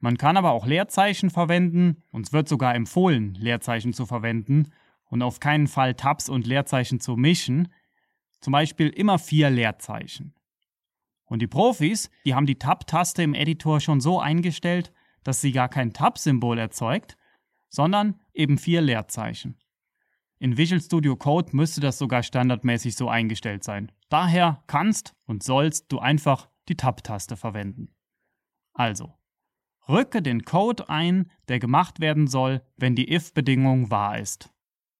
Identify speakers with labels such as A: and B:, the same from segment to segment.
A: Man kann aber auch Leerzeichen verwenden, uns wird sogar empfohlen, Leerzeichen zu verwenden und auf keinen Fall Tabs und Leerzeichen zu mischen. Zum Beispiel immer 4 Leerzeichen. Und die Profis, die haben die Tab-Taste im Editor schon so eingestellt, dass sie gar kein Tab-Symbol erzeugt, sondern eben 4 Leerzeichen. In Visual Studio Code müsste das sogar standardmäßig so eingestellt sein. Daher kannst und sollst du einfach die Tab-Taste verwenden. Also, rücke den Code ein, der gemacht werden soll, wenn die if-Bedingung wahr ist.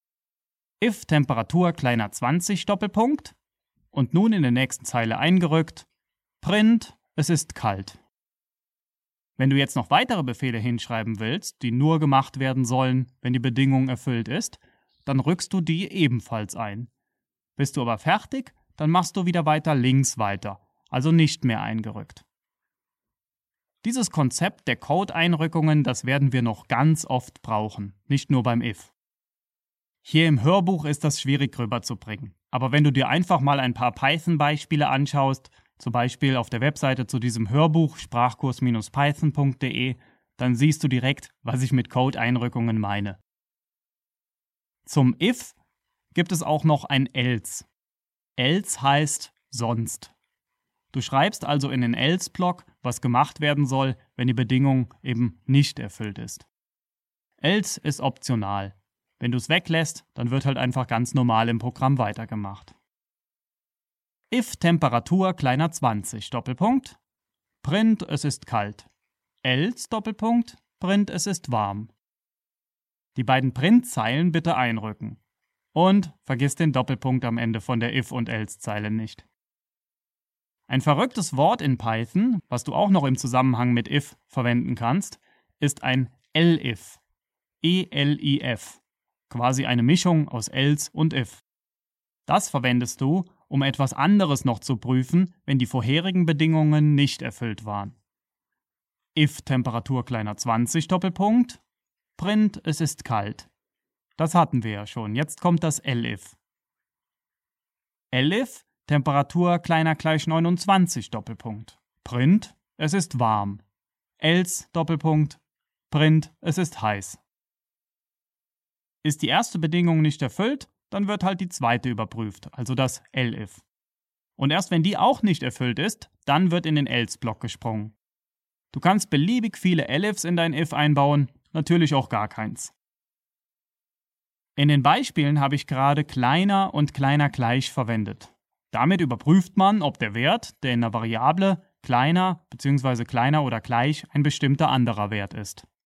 A: If Temperatur kleiner 20 Doppelpunkt und nun in der nächsten Zeile eingerückt, print, es ist kalt. Wenn du jetzt noch weitere Befehle hinschreiben willst, die nur gemacht werden sollen, wenn die Bedingung erfüllt ist, dann rückst du die ebenfalls ein. Bist du aber fertig, dann machst du wieder weiter links weiter, also nicht mehr eingerückt. Dieses Konzept der Code-Einrückungen, das werden wir noch ganz oft brauchen, nicht nur beim if. Hier im Hörbuch ist das schwierig rüberzubringen, aber wenn du dir einfach mal ein paar Python-Beispiele anschaust, zum Beispiel auf der Webseite zu diesem Hörbuch sprachkurs-python.de, dann siehst du direkt, was ich mit Code-Einrückungen meine. Zum if gibt es auch noch ein else. Else heißt sonst. Du schreibst also in den else-Block, was gemacht werden soll, wenn die Bedingung eben nicht erfüllt ist. Else ist optional. Wenn du es weglässt, dann wird halt einfach ganz normal im Programm weitergemacht. If Temperatur kleiner 20 Doppelpunkt, print es ist kalt. Else Doppelpunkt, print es ist warm. Die beiden Print-Zeilen bitte einrücken. Und vergiss den Doppelpunkt am Ende von der if- und else-Zeile nicht. Ein verrücktes Wort in Python, was du auch noch im Zusammenhang mit if verwenden kannst, ist ein elif. E-L-I-F. Quasi eine Mischung aus else und if. Das verwendest du, um etwas anderes noch zu prüfen, wenn die vorherigen Bedingungen nicht erfüllt waren. If Temperatur kleiner 20 Doppelpunkt, print es ist kalt. Das hatten wir ja schon, jetzt kommt das elif. Elif Temperatur kleiner gleich 29 Doppelpunkt, print es ist warm. Else Doppelpunkt, print es ist heiß. Ist die erste Bedingung nicht erfüllt, dann wird halt die zweite überprüft, also das elif. Und erst wenn die auch nicht erfüllt ist, dann wird in den else-Block gesprungen. Du kannst beliebig viele elifs in dein if einbauen, natürlich auch gar keins. In den Beispielen habe ich gerade kleiner und kleiner gleich verwendet. Damit überprüft man, ob der Wert, der in der Variable kleiner bzw. kleiner oder gleich ein bestimmter anderer Wert ist.